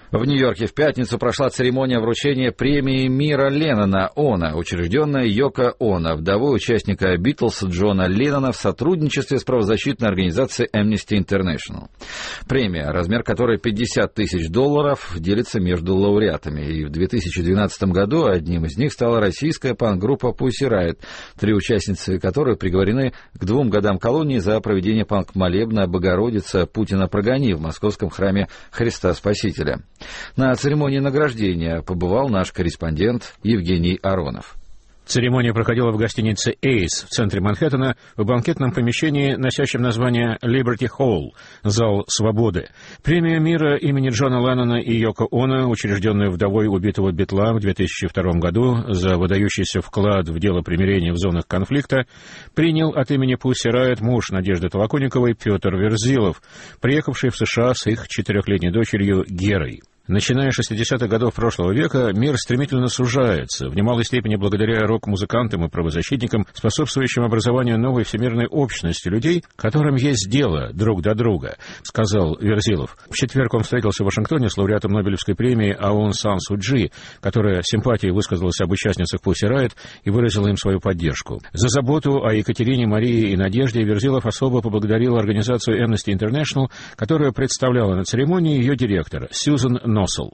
В Нью-Йорке в пятницу прошла церемония вручения премии мира Леннона Оно, учрежденная Йоко Оно, вдовой участника Битлз Джона Леннона в сотрудничестве с правозащитной организацией Amnesty International. Премия, размер которой $50 тысяч, делится между лауреатами. И в 2012 году одним из них стала российская панк-группа Pussy Riot, 3 участницы которой приговорены к 2 годам колонии за проведение панк-молебна «Богородица, Путина прогони» в московском храме Христа Спасителя. На церемонии награждения побывал наш корреспондент Евгений Аронов. Церемония проходила в гостинице «Эйс» в центре Манхэттена в банкетном помещении, носящем название «Liberty Hall» — «Зал свободы». Премия мира имени Джона Леннона и Йоко Оно, учрежденная вдовой убитого Битла в 2002 году за выдающийся вклад в дело примирения в зонах конфликта, принял от имени Pussy Riot муж Надежды Толоконниковой Петр Верзилов, приехавший в США с их 4-летней дочерью Герой. Начиная с 60-х годов прошлого века, мир стремительно сужается, в немалой степени благодаря рок-музыкантам и правозащитникам, способствующим образованию новой всемирной общности людей, которым есть дело друг до друга, сказал Верзилов. В четверг он встретился в Вашингтоне с лауреатом Нобелевской премии Аун Сан Су Чжи, которая симпатией высказалась об участницах Pussy Riot и выразила им свою поддержку. За заботу о Екатерине, Марии и Надежде Верзилов особо поблагодарил организацию Amnesty International, которая представляла на церемонии ее директора Сьюзан Носел.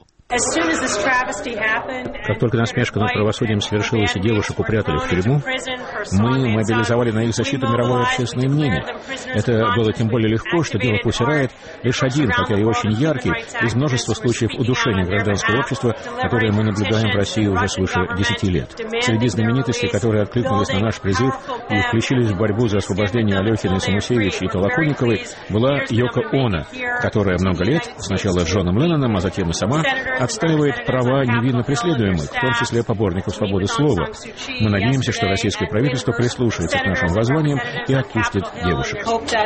Как только насмешка над правосудием совершилась и девушек упрятали в тюрьму, мы мобилизовали на их защиту мировое общественное мнение. Это было тем более легко, что дело Pussy Riot лишь один, хотя и очень яркий, из множества случаев удушения гражданского общества, которые мы наблюдаем в России уже свыше 10 лет. Среди знаменитостей, которые откликнулись на наш призыв и включились в борьбу за освобождение Алехиной, Самусевич и Толоконниковой, была Йоко Оно, которая много лет, сначала с Джоном Ленноном, а затем и сама, отстаивает права невинно преследуемых, в том числе поборников свободы слова. Мы надеемся, что российское правительство прислушается к нашим воззваниям и отпустит девушек.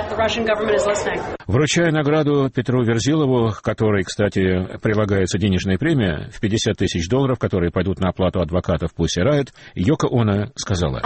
Вручая награду Петру Верзилову, к которой, кстати, прилагается денежная премия в $50 тысяч, которые пойдут на оплату адвокатов Pussy Riot, Йоко Оно сказала: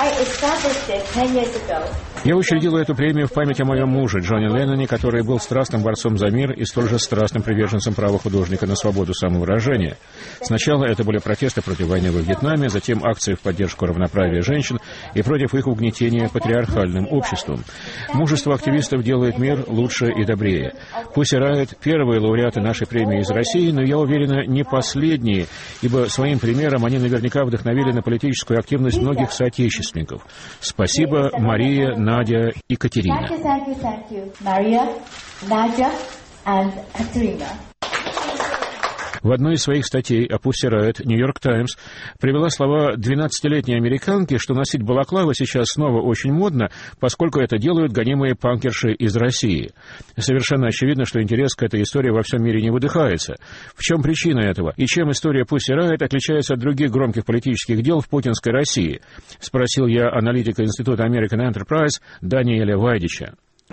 «Я учредила эту премию в память о моем муже Джоне Ленноне, который был страстным борцом за мир и столь же страстным приверженцем права художника на свободу самовыражения. Сначала это были протесты против войны во Вьетнаме, затем акции в поддержку равноправия женщин и против их угнетения патриархальным обществом. Мужество активистов делает мир лучше и добрее. Pussy Riot — первые лауреаты нашей премии из России, но я уверена, не последние, ибо своим примером они наверняка вдохновили на политическую активность многих соотечественников. Спасибо, Мария, Надя и Катерина». В одной из своих статей о Pussy Riot New York Times привела слова 12-летней американки, что носить балаклавы сейчас снова очень модно, поскольку это делают гонимые панкерши из России. Совершенно очевидно, что интерес к этой истории во всем мире не выдыхается. В чем причина этого? И чем история Pussy Riot отличается от других громких политических дел в путинской России? Спросил я аналитика Института American Enterprise Даниэля Вайдича.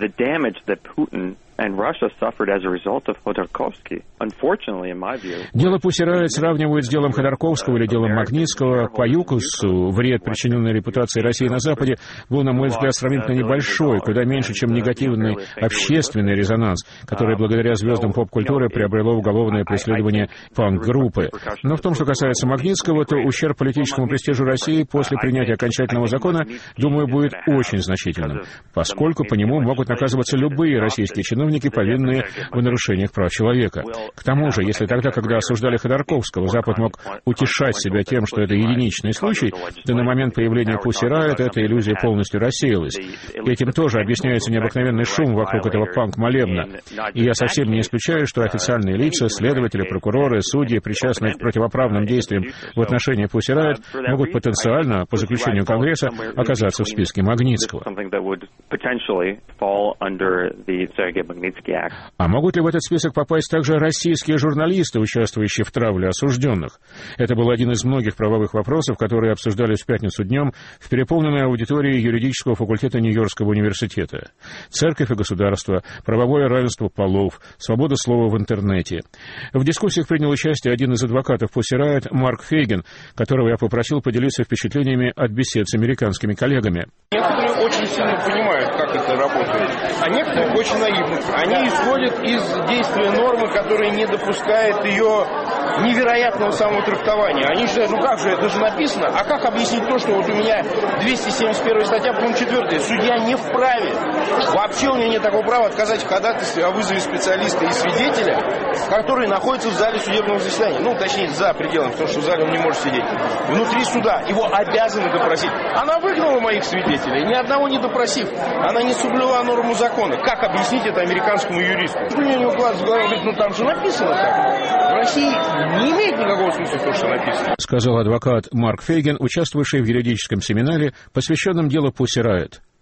Дело Pussy Riot сравнивают с делом Ходорковского или делом Магнитского. По ЮКОСу вред, причиненный репутации России на Западе, был, на мой взгляд, сравнительно небольшой, куда меньше, чем негативный общественный резонанс, который благодаря звездам поп-культуры приобрело уголовное преследование панк-группы. Но в том, что касается Магнитского, то ущерб политическому престижу России после принятия окончательного закона, думаю, будет очень значительным, поскольку по нему могут наказываться любые российские чиновники, повинные в нарушениях прав человека. К тому же, если тогда, когда осуждали Ходорковского, Запад мог утешать себя тем, что это единичный случай, то на момент появления Pussy Riot эта иллюзия полностью рассеялась. Этим тоже объясняется необыкновенный шум вокруг этого панк-молебна. И я совсем не исключаю, что официальные лица, следователи, прокуроры, судьи, причастные к противоправным действиям в отношении Pussy Riot, могут потенциально, по заключению Конгресса, оказаться в списке Магнитского. А могут ли в этот список попасть также российские журналисты, участвующие в травле осужденных? Это был один из многих правовых вопросов, которые обсуждались в пятницу днем в переполненной аудитории юридического факультета Нью-Йоркского университета. Церковь и государство, правовое равенство полов, свобода слова в интернете. В дискуссиях принял участие один из адвокатов Pussy Riot, Марк Фейген, которого я попросил поделиться впечатлениями от бесед с американскими коллегами. Некоторые очень сильно понимают, как это работает, а некоторые очень наивны Они исходят из действия нормы, которая не допускает ее невероятного самотрактования. Они считают, ну как же, это же написано. А как объяснить то, что вот у меня 271 статья, пункт 4. Судья не вправе. Вообще у него нет такого права отказать в ходатайстве о вызове специалиста и свидетеля, который находится в зале судебного заседания. Ну, точнее, за пределами, потому что в зале он не может сидеть. Внутри суда. Его обязаны допросить. Она выгнала моих свидетелей, ни одного не допросив. Она не соблюла норму закона. Как объяснить это американскому юристу? У него глаз в голову говорит, ну там же написано так. В России не имеет никакого смысла то, что написано. Сказал адвокат Марк Фейген, участвовавший в юридическом семинаре, посвященном делу Pussy Riot.